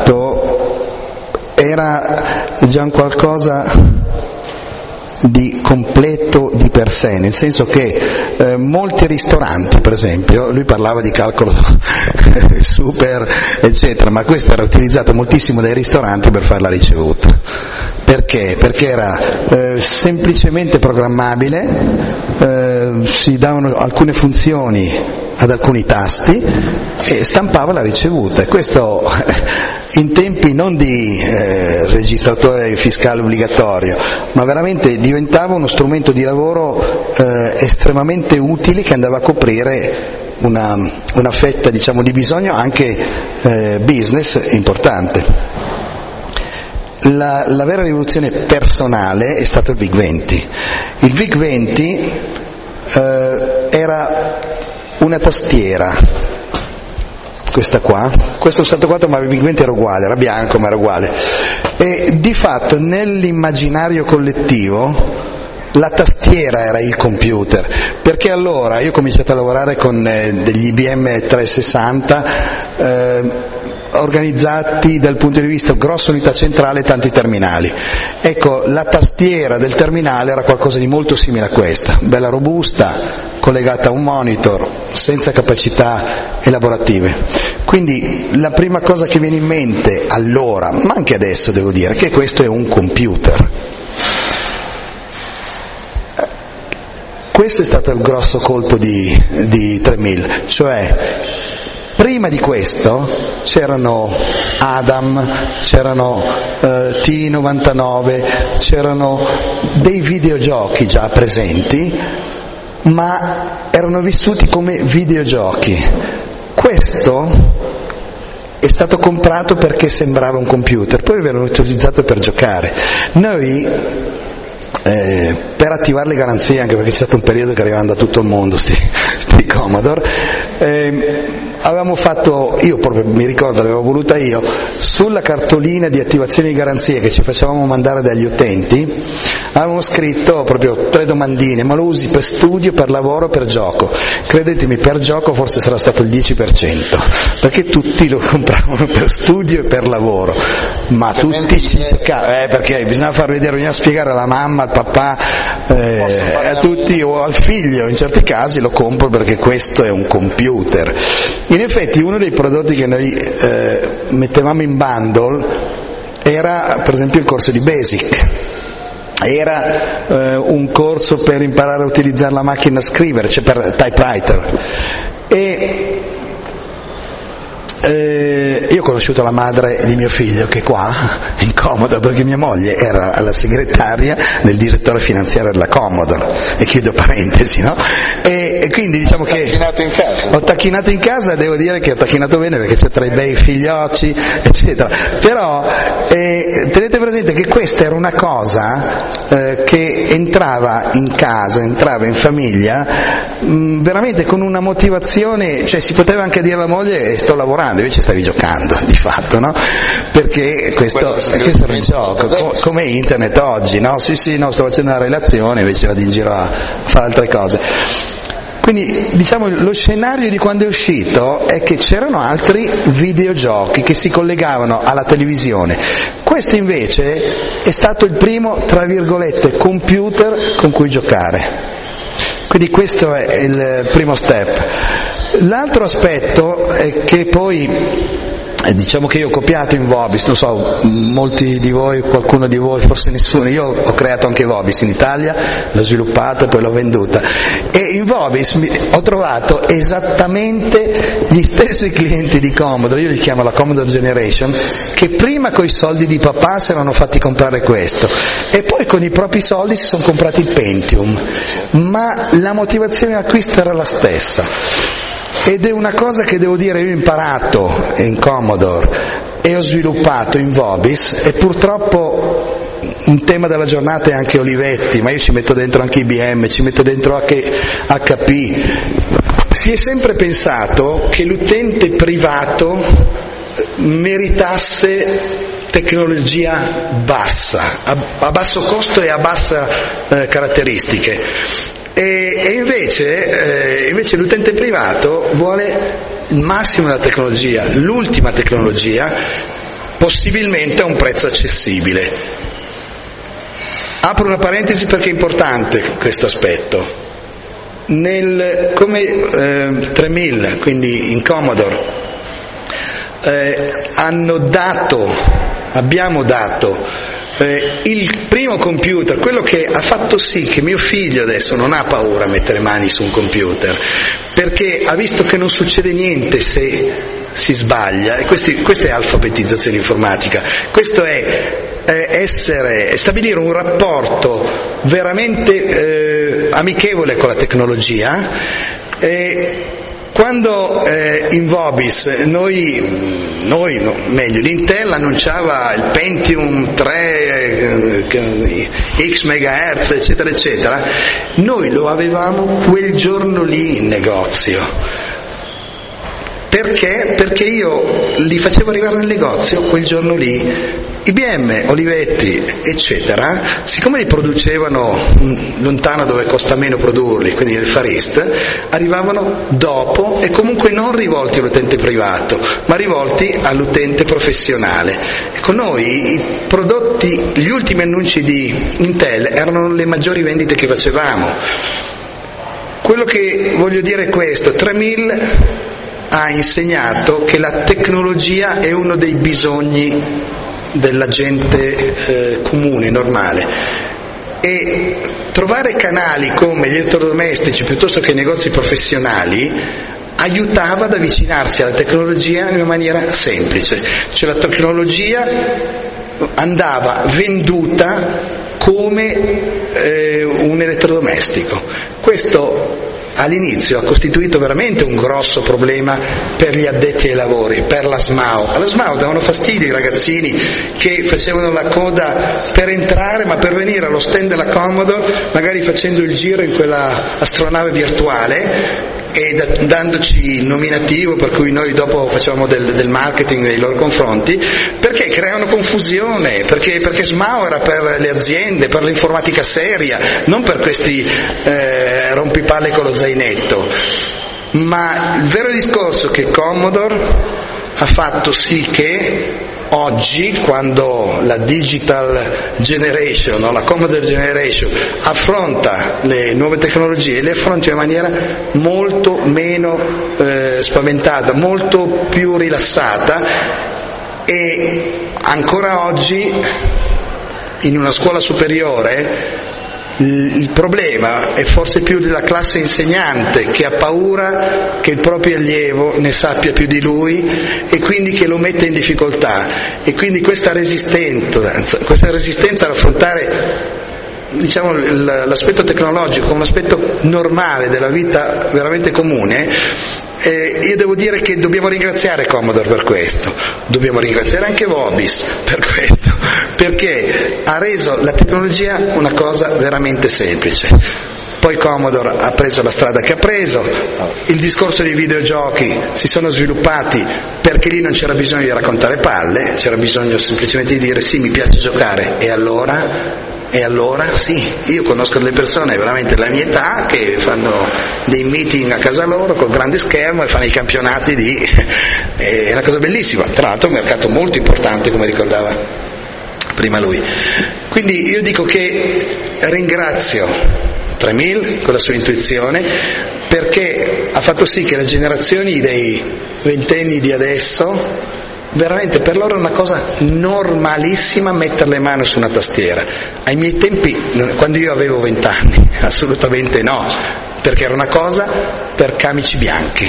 fatto era già un qualcosa di completo di per sé, nel senso che eh, molti ristoranti, per esempio, lui parlava di calcolo super eccetera, ma questo era utilizzato moltissimo dai ristoranti per fare la ricevuta. Perché? Perché era eh, semplicemente programmabile, eh, si davano alcune funzioni ad alcuni tasti e stampava la ricevuta, e questo in tempi non di eh, registratore fiscale obbligatorio, ma veramente diventava uno strumento di lavoro eh, estremamente utile che andava a coprire una, una fetta, diciamo, di bisogno anche eh, business importante. La, la vera rivoluzione personale è stato il VIC venti. Il VIC venti eh, era una tastiera, questa qua, questo sessantaquattro, ma il VIC venti era uguale, era bianco ma era uguale, e di fatto nell'immaginario collettivo la tastiera era il computer, perché allora io ho cominciato a lavorare con eh, degli I B M trecentosessanta eh, organizzati dal punto di vista grossa unità centrale e tanti terminali. Ecco, la tastiera del terminale era qualcosa di molto simile a questa, bella robusta, collegata a un monitor, senza capacità elaborative. Quindi la prima cosa che viene in mente allora, ma anche adesso devo dire, è che questo è un computer. Questo è stato il grosso colpo di, di Tramiel, cioè prima di questo c'erano Adam, c'erano eh, T novantanove, c'erano dei videogiochi già presenti, ma erano vissuti come videogiochi. Questo è stato comprato perché sembrava un computer, poi vennero utilizzato per giocare. Noi Eh, per attivare le garanzie, anche perché c'è stato un periodo che arrivavano da tutto il mondo sti, sti Commodore, eh, avevamo fatto, io proprio mi ricordo, l'avevo voluta io, sulla cartolina di attivazione di garanzie che ci facevamo mandare dagli utenti, avevamo scritto proprio tre domandine: ma lo usi per studio, per lavoro, per gioco? Credetemi, per gioco forse sarà stato il dieci per cento, perché tutti lo compravano per studio e per lavoro, ma tutti ci giocavano, eh, perché bisogna far vedere, bisogna spiegare alla mamma, al papà, eh, a tutti o al figlio, in certi casi lo compro perché questo è un computer. In effetti uno dei prodotti che noi eh, mettevamo in bundle era per esempio il corso di Basic, era eh, un corso per imparare a utilizzare la macchina a scrivere, cioè per typewriter, e Eh, io ho conosciuto la madre di mio figlio che è qua, in Commodore, perché mia moglie era la segretaria del direttore finanziario della Commodore, e chiudo parentesi, no? E, e quindi diciamo che tacchinato in casa. Ho tacchinato in casa e devo dire che ho tacchinato bene perché c'è tre bei figliocci, eccetera. Però eh, tenete presente che questa era una cosa eh, che entrava in casa, entrava in famiglia, mh, veramente con una motivazione, cioè si poteva anche dire alla moglie sto lavorando, invece stavi giocando di fatto, no? Perché questo, questo era il gioco, co- come internet oggi, no? Sì sì, no, sto facendo una relazione, invece vado in giro a fare altre cose. Quindi diciamo lo scenario di quando è uscito è che c'erano altri videogiochi che si collegavano alla televisione. Questo invece è stato il primo, tra virgolette, computer con cui giocare. Quindi questo è il primo step. L'altro aspetto è che poi diciamo che io ho copiato in Vobis, non so, molti di voi, qualcuno di voi, forse nessuno, io ho creato anche Vobis in Italia, l'ho sviluppata e poi l'ho venduta, e in Vobis ho trovato esattamente gli stessi clienti di Commodore, io li chiamo la Commodore Generation, che prima coi soldi di papà si erano fatti comprare questo e poi con i propri soldi si sono comprati il Pentium, ma la motivazione d'acquisto era la stessa. Ed è una cosa che devo dire io ho imparato in Commodore e ho sviluppato in Vobis, e purtroppo un tema della giornata è anche Olivetti, ma io ci metto dentro anche I B M, ci metto dentro anche H P. Si è sempre pensato che l'utente privato meritasse tecnologia bassa, a basso costo e a basse eh, caratteristiche. E, e invece, eh, invece l'utente privato vuole il massimo della tecnologia, l'ultima tecnologia, possibilmente a un prezzo accessibile. Apro una parentesi perché è importante questo aspetto. Nel, come eh, tremila, quindi in Commodore, eh, hanno dato, abbiamo dato Eh, il primo computer, quello che ha fatto sì che mio figlio adesso non ha paura a mettere mani su un computer, perché ha visto che non succede niente se si sbaglia, e questi, questa è alfabetizzazione informatica, questo è eh, essere, è stabilire un rapporto veramente eh, amichevole con la tecnologia. eh, Quando eh, in Vobis noi, noi no, meglio, l'Intel annunciava il Pentium tre, eh, X megahertz, eccetera, eccetera, noi lo avevamo quel giorno lì in negozio. Perché? Perché io li facevo arrivare nel negozio quel giorno lì. I B M, Olivetti, eccetera, siccome li producevano lontano dove costa meno produrli, quindi nel Far East, arrivavano dopo e comunque non rivolti all'utente privato, ma rivolti all'utente professionale. Ecco, noi i prodotti, gli ultimi annunci di Intel erano le maggiori vendite che facevamo. Quello che voglio dire è questo: tremila ha insegnato che la tecnologia è uno dei bisogni della gente eh, comune, normale, e trovare canali come gli elettrodomestici piuttosto che i negozi professionali aiutava ad avvicinarsi alla tecnologia in una maniera semplice, cioè la tecnologia andava venduta come eh, un elettrodomestico. Questo all'inizio ha costituito veramente un grosso problema per gli addetti ai lavori, per la S M A O. Alla S M A O davano fastidio i ragazzini che facevano la coda per entrare, ma per venire allo stand della Commodore, magari facendo il giro in quella astronave virtuale e da, dandoci il nominativo per cui noi dopo facevamo del, del marketing nei loro confronti, perché creavano confusione, perché, perché S M A O era per le aziende, per l'informatica seria, non per questi eh, rompipalle con lo zainetto. Ma il vero discorso è che Commodore ha fatto sì che oggi, quando la Digital Generation o la Commodore Generation affronta le nuove tecnologie, le affronta in maniera molto meno eh, spaventata, molto più rilassata, e ancora oggi in una scuola superiore Il problema è forse più della classe insegnante, che ha paura che il proprio allievo ne sappia più di lui e quindi che lo mette in difficoltà, e quindi questa resistenza, questa resistenza ad affrontare, diciamo, l'aspetto tecnologico come un aspetto normale della vita veramente comune. Eh, io devo dire che dobbiamo ringraziare Commodore per questo, dobbiamo ringraziare anche Vobis per questo, perché ha reso la tecnologia una cosa veramente semplice. Poi Commodore ha preso la strada che ha preso, il discorso dei videogiochi si sono sviluppati perché lì non c'era bisogno di raccontare palle, c'era bisogno semplicemente di dire sì, mi piace giocare, e allora... E allora sì, io conosco delle persone veramente della mia età che fanno dei meeting a casa loro col grande schermo e fanno i campionati di... è una cosa bellissima, tra l'altro è un mercato molto importante, come ricordava prima lui. Quindi io dico che ringrazio Tremil con la sua intuizione, perché ha fatto sì che le generazioni dei ventenni di adesso, veramente per loro è una cosa normalissima mettere le mani su una tastiera. Ai miei tempi, quando io avevo vent'anni, assolutamente no, perché era una cosa per camici bianchi.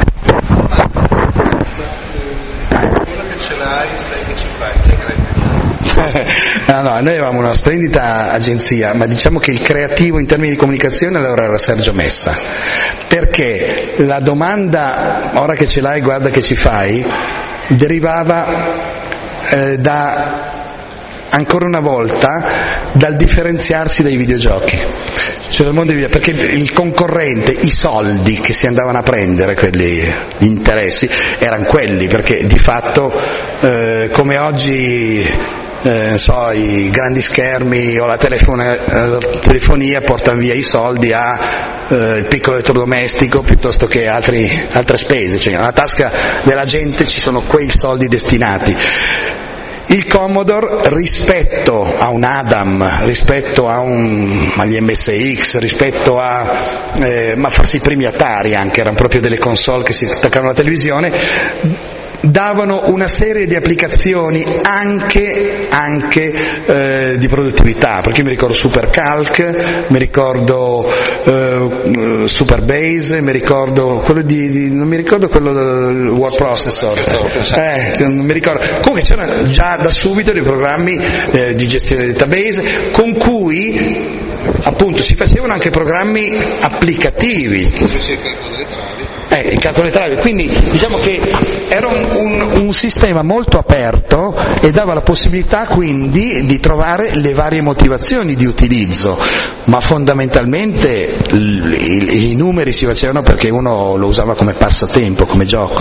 Quello che ce l'hai, sai che ci fai, che No, no, noi avevamo una splendida agenzia, ma diciamo che il creativo in termini di comunicazione allora era Sergio Messa, perché la domanda, ora che ce l'hai, guarda che ci fai, derivava eh, da, ancora una volta, dal differenziarsi dai videogiochi, cioè dal mondo dei videogiochi, perché il concorrente, i soldi che si andavano a prendere, quelli, gli interessi, erano quelli, perché di fatto eh, come oggi eh, so, i grandi schermi o la, telefone, la telefonia portano via i soldi a eh, il piccolo elettrodomestico piuttosto che altri, altre spese, cioè nella tasca della gente ci sono quei soldi destinati. Il Commodore, rispetto a un Adam, rispetto a un, agli M S X, rispetto a, eh, ma forse i primi Atari anche, erano proprio delle console che si attaccavano alla televisione, davano una serie di applicazioni anche, anche eh, di produttività, perché io mi ricordo SuperCalc, mi ricordo eh, SuperBase, mi ricordo quello di, di non mi ricordo quello del word processor, eh, non mi ricordo. Comunque c'erano già da subito dei programmi eh, di gestione database con cui appunto si facevano anche programmi applicativi. Eh, il calcolo delle travi, quindi diciamo che era un, un, un sistema molto aperto e dava la possibilità quindi di trovare le varie motivazioni di utilizzo, ma fondamentalmente l, i, i numeri si facevano perché uno lo usava come passatempo, come gioco.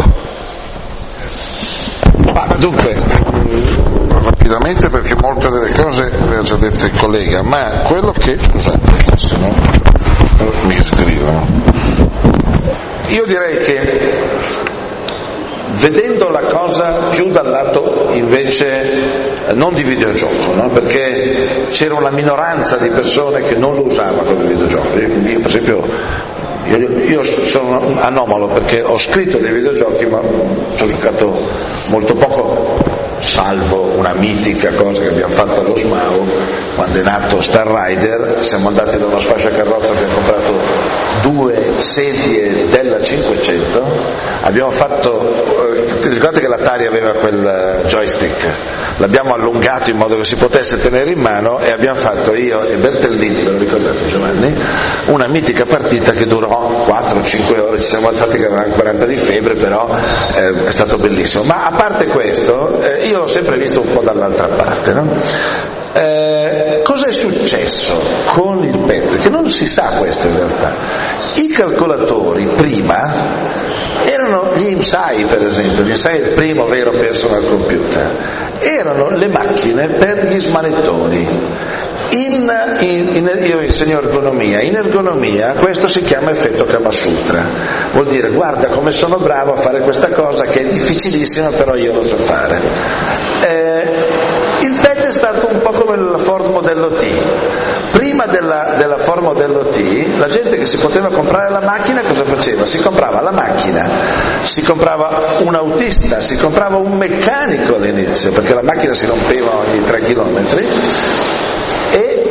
Ma dunque, rapidamente, perché molte delle cose le ha già dette il collega, ma quello che, scusate, se no mi scrivono. Io direi che, vedendo la cosa più dal lato invece non di videogioco, no? Perché c'era una minoranza di persone che non lo usava come videogioco. Io, io per esempio, io, io sono anomalo perché ho scritto dei videogiochi ma ci ho giocato molto poco, salvo una mitica cosa che abbiamo fatto allo S M A U quando è nato Star Rider. Siamo andati da uno sfasciacarrozza, abbiamo comprato due sedie della cinquecento, abbiamo fatto, eh, ti ricordate che l'Atari aveva quel joystick, l'abbiamo allungato in modo che si potesse tenere in mano e abbiamo fatto, io e Bertellini, ve lo ricordate Giovanni, una mitica partita che durò quattro cinque ore, ci siamo alzati che avevamo quaranta di febbre, però eh, è stato bellissimo. Ma a parte questo, eh, io l'ho sempre visto un po' dall'altra parte, no? Eh, cosa è successo con il P E T? Che non si sa questo in realtà. I calcolatori prima erano gli I M S A I, per esempio, gli I M S A I è il primo vero personal computer, erano le macchine per gli smanettoni. In, in, in, io insegno ergonomia, in ergonomia questo si chiama effetto Kamasutra, vuol dire guarda come sono bravo a fare questa cosa che è difficilissima però io lo so fare. Eh, il P E T è stato un po' come la Ford Modello T. Prima della, della Ford Modello T la gente che si poteva comprare la macchina cosa faceva? Si comprava la macchina, si comprava un autista, si comprava un meccanico all'inizio perché la macchina si rompeva ogni tre chilometri e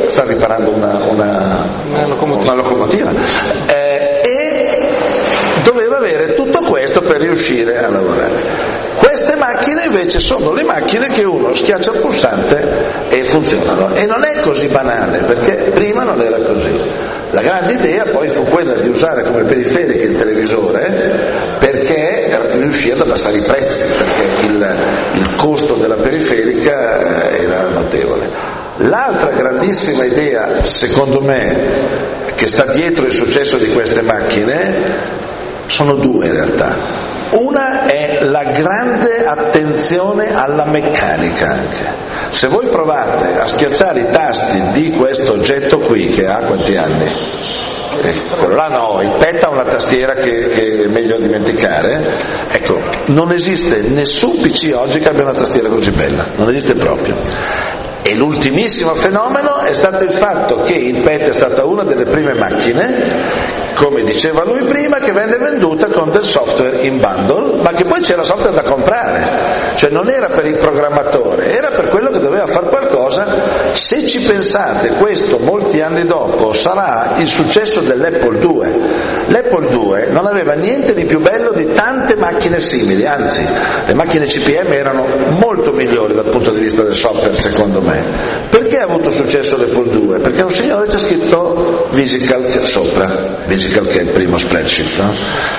sta riparando una, una, una locomotiva, una locomotiva. Eh, e doveva avere tutto questo per riuscire a lavorare. Queste macchine invece sono le macchine che uno schiaccia il pulsante e funzionano, e non è così banale, perché prima non era così. La grande idea poi fu quella di usare come periferica il televisore, perché riuscì ad abbassare i prezzi, perché il, il costo della periferica era notevole. L'altra grandissima idea, secondo me, che sta dietro il successo di queste macchine, sono due in realtà. Una è la grande attenzione alla meccanica anche. Se voi provate a schiacciare i tasti di questo oggetto qui, che ha quanti anni? Eh, quello là no, il pad ha una tastiera che, che è meglio dimenticare. Ecco, non esiste nessun P C oggi che abbia una tastiera così bella, non esiste proprio. E l'ultimissimo fenomeno è stato il fatto che il pad è stata una delle prime macchine, come diceva lui prima, che venne venduta con del software in bundle, ma che poi c'era software da comprare, cioè non era per il programmatore, era per quello che doveva fare qualcosa. Se ci pensate, questo molti anni dopo sarà il successo dell'Apple due. L'Apple due non aveva niente di più bello di tante macchine simili, anzi le macchine C P M erano molto migliori dal punto di vista del software, secondo me. Perché ha avuto successo l'Apple due? Perché un signore ci ha scritto VisiCalc sopra, VisiCalc è il primo spreadsheet, no?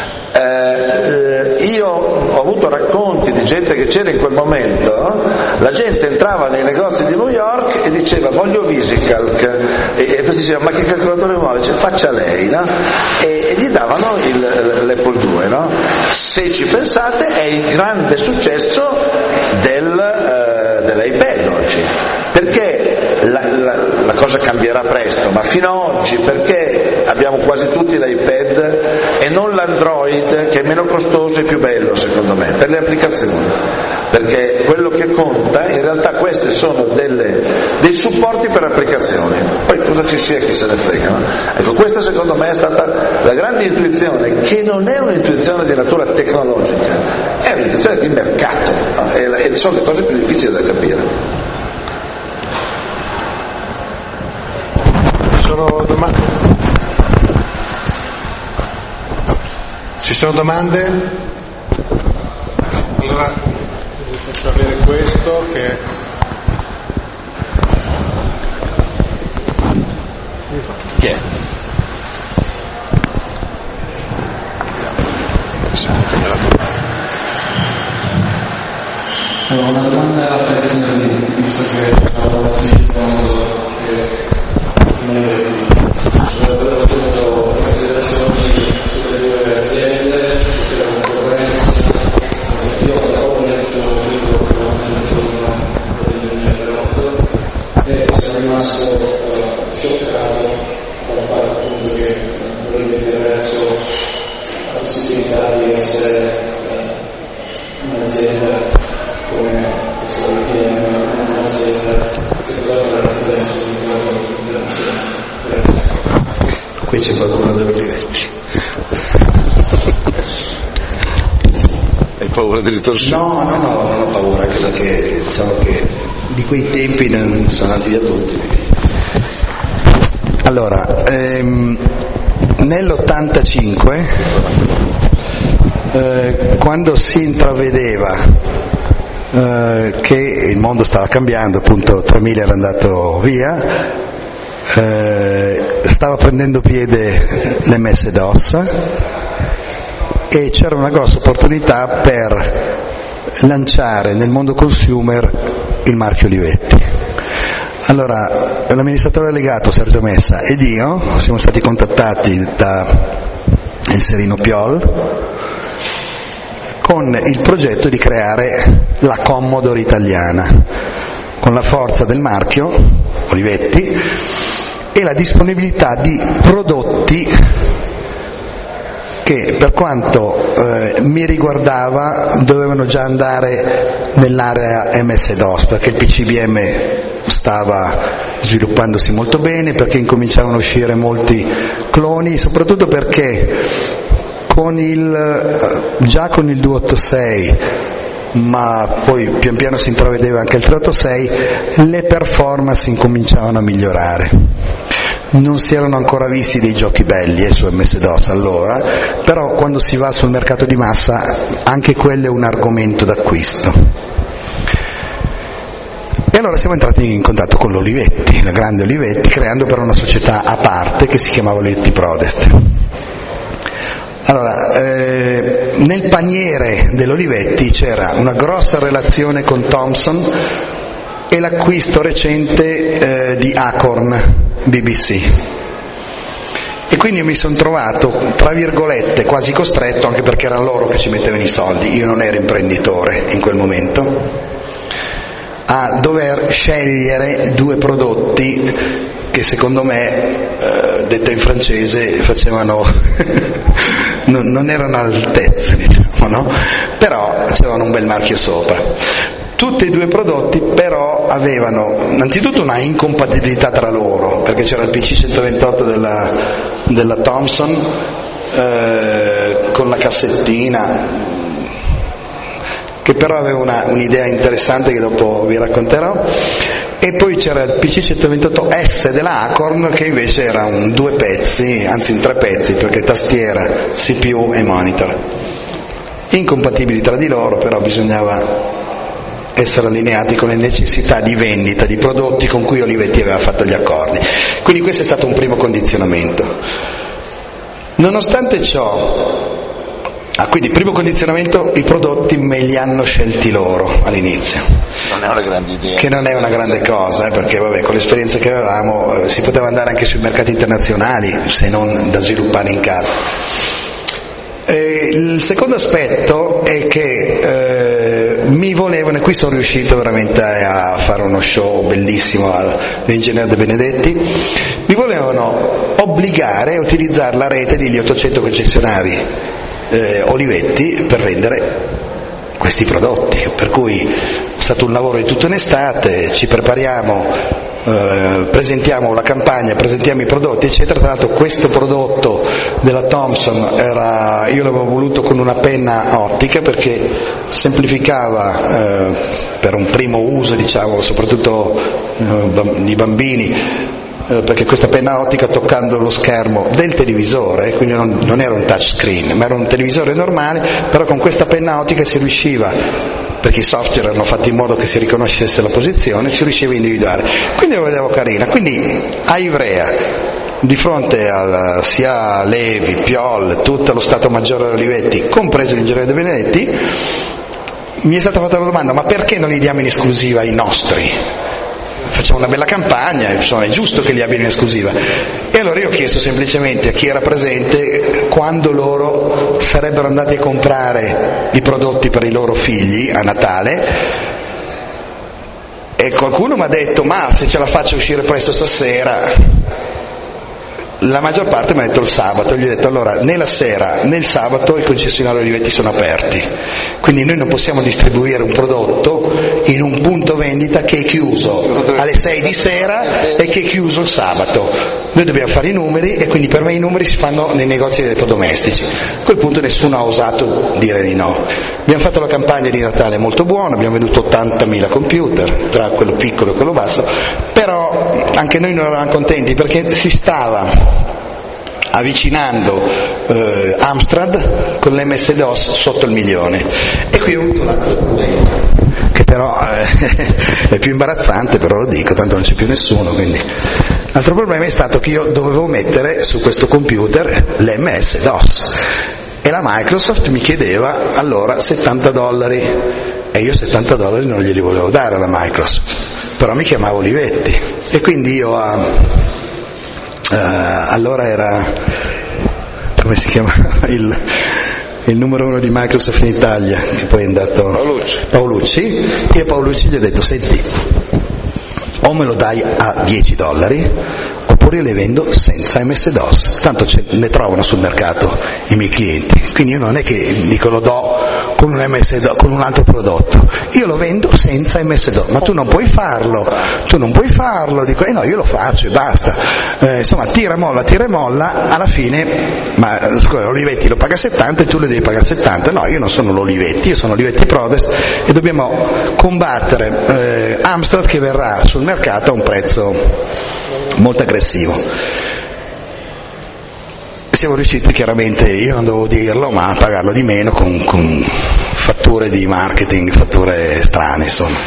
Eh, io ho avuto racconti di gente che c'era in quel momento, la gente entrava nei negozi di New York e diceva voglio VisiCalc, e, e poi diceva ma che calcolatore vuole? Cioè, faccia lei, no? E, e gli davano il, l'Apple due, no? Se ci pensate è il grande successo del, eh, dell'iPad oggi, perché la, la, la cosa cambierà presto, ma fino ad oggi perché abbiamo quasi tutti l'iPad e non l'Android, che è meno costoso e più bello secondo me per le applicazioni, perché quello che conta in realtà queste sono delle, dei supporti per applicazioni, poi cosa ci sia chi se ne frega, no? Ecco, questa secondo me è stata la grande intuizione, che non è un'intuizione di natura tecnologica, è un'intuizione di mercato, no? E sono le cose più difficili da capire. Sono domande? Ci sono domande? Allora vi faccio avere questo che chi è? Allora, una domanda per il signor Lì, visto che stavo facendo che avevano avuto considerazioni sulle due aziende, sulla concorrenza. Io ho letto un libro che ho fatto nel duemilaotto e sono rimasto scioccato dal fatto appunto che volete verso la possibilità di essere un'azienda come questo è un'azienda che dovrebbe essere su qui c'è qualcuno dell'Olivetti. Hai paura di ritorsione? No, no, no, non ho paura, anche perché diciamo che di quei tempi non sono andati via tutti. Allora, ehm, nell'ottantacinque, eh, quando si intravedeva eh, che il mondo stava cambiando, appunto tremila era andato via, eh, stava prendendo piede l'emme esse DOS e c'era una grossa opportunità per lanciare nel mondo consumer il marchio Olivetti. Allora, l'amministratore delegato Sergio Messa ed io siamo stati contattati da il Serino Piol con il progetto di creare la Commodore italiana, con la forza del marchio Olivetti e la disponibilità di prodotti che, per quanto eh, mi riguardava, dovevano già andare nell'area emme esse DOS, perché il pi ci bi emme stava sviluppandosi molto bene, perché incominciavano a uscire molti cloni, soprattutto perché con il, già con il duecentottantasei ma poi pian piano si intravedeva anche il trecentoottantasei, le performance incominciavano a migliorare. Non si erano ancora visti dei giochi belli eh, su M S DOS allora, però quando si va sul mercato di massa anche quello è un argomento d'acquisto. E allora siamo entrati in contatto con l'Olivetti, la grande Olivetti, creando però una società a parte che si chiamava Olivetti Prodest. Allora, eh, nel paniere dell'Olivetti c'era una grossa relazione con Thomson e l'acquisto recente eh, di Acorn B B C. E quindi io mi sono trovato, tra virgolette, quasi costretto, anche perché erano loro che ci mettevano i soldi, io non ero imprenditore in quel momento, a dover scegliere due prodotti che secondo me, eh, detto in francese, facevano non, non erano all'altezza, diciamo, no? Però avevano un bel marchio sopra. Tutti e due i prodotti però avevano innanzitutto una incompatibilità tra loro, perché c'era il P C centoventotto della, della Thomson eh, con la cassettina, che però aveva una, un'idea interessante che dopo vi racconterò, e poi c'era il P C centoventotto S della Acorn, che invece era un due pezzi, anzi un tre pezzi, perché tastiera, C P U e monitor. Incompatibili tra di loro, però bisognava essere allineati con le necessità di vendita di prodotti con cui Olivetti aveva fatto gli accordi. Quindi questo è stato un primo condizionamento. Nonostante ciò, ah, quindi primo condizionamento, i prodotti me li hanno scelti loro all'inizio. Non è una grande idea. Che non è una grande cosa, eh, perché vabbè, con l'esperienza che avevamo eh, si poteva andare anche sui mercati internazionali, se non da sviluppare in casa. E il secondo aspetto è che eh, mi volevano, e qui sono riuscito veramente a fare uno show bellissimo all'ingegnere De Benedetti, mi volevano obbligare a utilizzare la rete degli ottocento concessionari eh, Olivetti per vendere questi prodotti, per cui è stato un lavoro di tutta un'estate, ci prepariamo, eh, presentiamo la campagna, presentiamo i prodotti eccetera. Tra l'altro questo prodotto della Thomson era, io l'avevo voluto con una penna ottica perché semplificava eh, per un primo uso, diciamo, soprattutto eh, di bambini, perché questa penna ottica, toccando lo schermo del televisore, quindi non, non era un touchscreen ma era un televisore normale, però con questa penna ottica si riusciva, perché i software erano fatti in modo che si riconoscesse la posizione, si riusciva a individuare, quindi lo vedevo carina. Quindi a Ivrea, di fronte a sia Levi, Piolle, tutto lo Stato Maggiore Olivetti, compreso l'ingegnere De Benedetti, mi è stata fatta la domanda: ma perché non li diamo in esclusiva ai nostri? Facciamo una bella campagna, insomma è giusto che li abbiano in esclusiva. E allora io ho chiesto semplicemente a chi era presente quando loro sarebbero andati a comprare i prodotti per i loro figli a Natale, e qualcuno mi ha detto: ma se ce la faccio uscire presto stasera. La maggior parte mi ha detto il sabato. Gli ho detto: allora, né la sera né il sabato i concessionari Olivetti sono aperti, quindi noi non possiamo distribuire un prodotto in un punto vendita che è chiuso alle sei di sera e che è chiuso il sabato. Noi dobbiamo fare i numeri, e quindi per me i numeri si fanno nei negozi di elettrodomestici. A quel punto nessuno ha osato dire di no. Abbiamo fatto la campagna di Natale molto buona, abbiamo venduto ottantamila computer, tra quello piccolo e quello basso, però anche noi non eravamo contenti perché si stava avvicinando eh, Amstrad con l'M S DOS sotto il milione. E qui ho avuto un altro problema, che però eh, è più imbarazzante, però lo dico, tanto non c'è più nessuno, quindi. L'altro problema è stato che io dovevo mettere su questo computer l'M S DOS e la Microsoft mi chiedeva allora settanta dollari, e io settanta dollari non glieli volevo dare alla Microsoft, però mi chiamavo Olivetti, e quindi io a, uh, allora era, come si chiama, il, il numero uno di Microsoft in Italia, che poi è andato Paolucci. Paolucci, e a Paolucci gli ho detto: senti, o me lo dai a dieci dollari oppure le vendo senza M S DOS, tanto ce ne trovano sul mercato i miei clienti. Quindi io non è che dico lo do con con un M S D O S, con un altro prodotto. Io lo vendo senza M S D O S, ma tu non puoi farlo, tu non puoi farlo, dico, eh no, io lo faccio e basta. Eh, insomma, tira molla, tira e molla, alla fine, ma scusa, Olivetti lo paga settanta e tu lo devi pagare settanta, no, io non sono l'Olivetti, io sono Olivetti Prodest e dobbiamo combattere eh, Amstrad che verrà sul mercato a un prezzo molto aggressivo. Siamo riusciti chiaramente, io non dovevo dirlo, ma a pagarlo di meno con, con fatture di marketing, fatture strane insomma.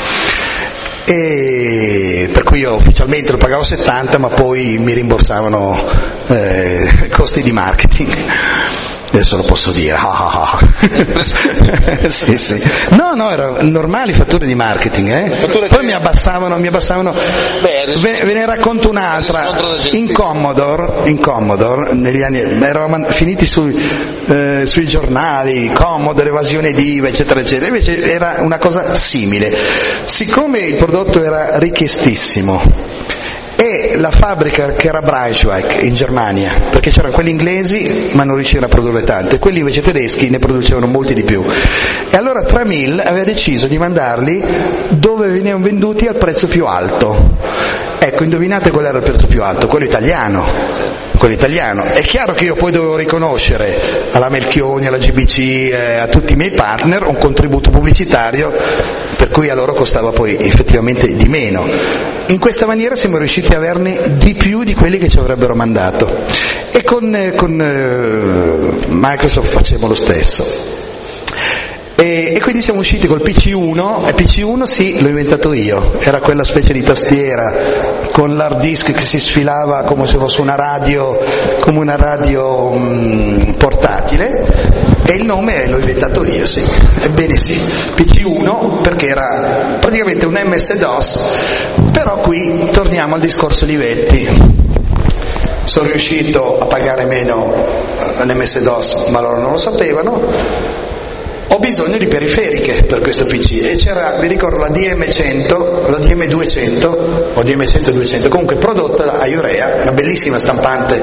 E per cui io ufficialmente lo pagavo settanta, ma poi mi rimborsavano eh, costi di marketing. Adesso lo posso dire. sì, sì. No, no, erano normali fatture di marketing, eh? Poi mi abbassavano, mi abbassavano. Beh, ve, ve ne racconto un'altra. In Commodore, in Commodore, negli anni, eravamo finiti sui, eh, sui giornali, Commodore, evasione d'I V A, eccetera, eccetera. Invece era una cosa simile. Siccome il prodotto era richiestissimo, e la fabbrica che era Braunschweig in Germania, perché c'erano quelli inglesi ma non riuscivano a produrre tanto, e quelli invece tedeschi ne producevano molti di più. E allora Tramil aveva deciso di mandarli dove venivano venduti al prezzo più alto. Ecco, indovinate qual era il prezzo più alto? Quello italiano. Quello italiano. È chiaro che io poi dovevo riconoscere alla Melchioni, alla G B C, eh, a tutti i miei partner un contributo pubblicitario, per cui a loro costava poi effettivamente di meno. In questa maniera siamo riusciti a averne di più di quelli che ci avrebbero mandato. E con, eh, con eh, Microsoft facevamo lo stesso. E, e quindi siamo usciti col P C uno, e P C uno sì, l'ho inventato io, era quella specie di tastiera con l'hard disk che si sfilava come se fosse una radio, come una radio mh, portatile, e il nome l'ho inventato io, sì, ebbene sì, P C uno perché era praticamente un M S D O S, però qui torniamo al discorso Olivetti. Sono riuscito a pagare meno l'M S D O S, ma loro non lo sapevano. Ho bisogno di periferiche per questo P C e c'era, vi ricordo, la D M cento, la D M duecento o D M cento duecento, comunque prodotta da Iurea, una bellissima stampante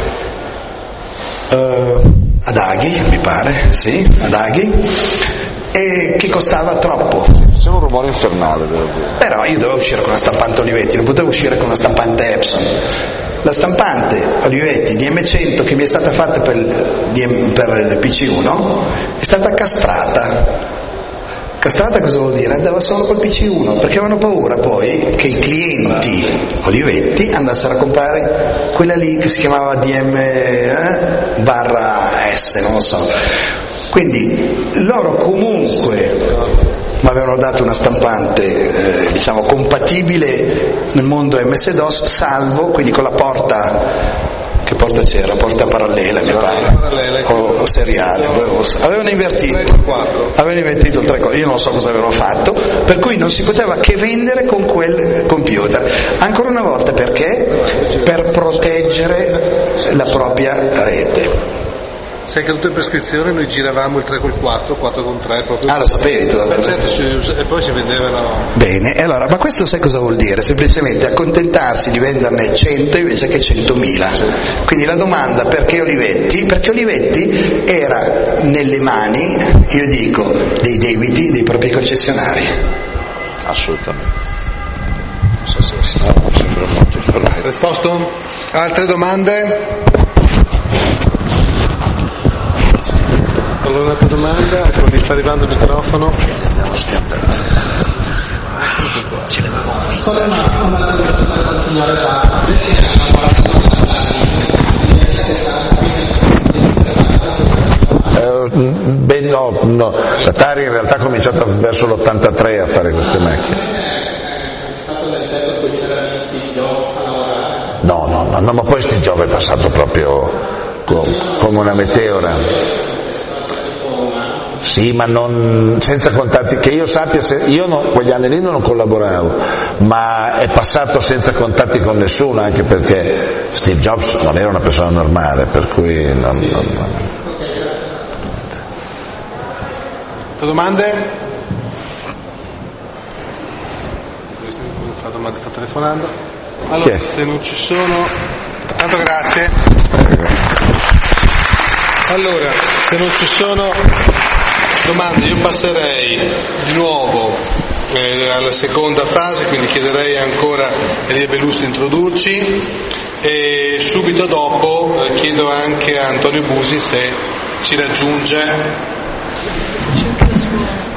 uh, ad Aghi, mi pare, sì, ad Aghi, e che costava troppo. Faceva un rumore infernale, devo dire. Però io dovevo uscire con una stampante Olivetti, non potevo uscire con una stampante Epson. La stampante Olivetti D M cento che mi è stata fatta per il, per il P C uno è stata castrata. Castrata cosa vuol dire? Andava solo col P C uno, perché avevano paura poi che i clienti Olivetti andassero a comprare quella lì che si chiamava D M eh, barra S, non lo so. Quindi loro comunque mi avevano dato una stampante eh, diciamo compatibile nel mondo M S D O S, salvo, quindi con la porta, che porta c'era? Porta parallela mi pare, o, o seriale, avevano invertito, avevano invertito il tre quattro, io non so cosa avevano fatto, per cui non si poteva che vendere con quel computer. Ancora una volta perché? Per proteggere la propria rete. Sei caduto in prescrizione, noi giravamo il tre col quattro, quattro con tre proprio. Ah, lo sapevi tu? Certo, e poi si vendevano. Bene, e allora, ma questo sai cosa vuol dire? Semplicemente accontentarsi di venderne cento invece che centomila. Quindi la domanda perché Olivetti? Perché Olivetti era nelle mani, io dico, dei debiti dei propri concessionari. Assolutamente. Non so se stavo sempre molto corretto. Risposto? Altre domande? Allora un'altra domanda, mi sta arrivando il microfono. Andiamo, stiamo ce l'avevamo qui. Beh no, no, l'Atari in realtà ha cominciato verso l'ottantatré a fare queste macchine. È stato nel tempo in cui c'era Steve Jobs a lavorare? No, no, no, no, ma poi Steve Jobs è passato proprio come una meteora. Sì, ma non, senza contatti, che io sappia, se, io no, quegli anni lì non collaboravo, ma è passato senza contatti con nessuno, anche perché Steve Jobs non era una persona normale, per cui non... non, non. Domande? La domanda sta telefonando. Allora, se non ci sono... Tanto grazie. Allora, se non ci sono domande, io passerei di nuovo eh, alla seconda fase, quindi chiederei ancora a Elia Bellus di introdurci e subito dopo eh, chiedo anche a Antonio Busi se ci raggiunge.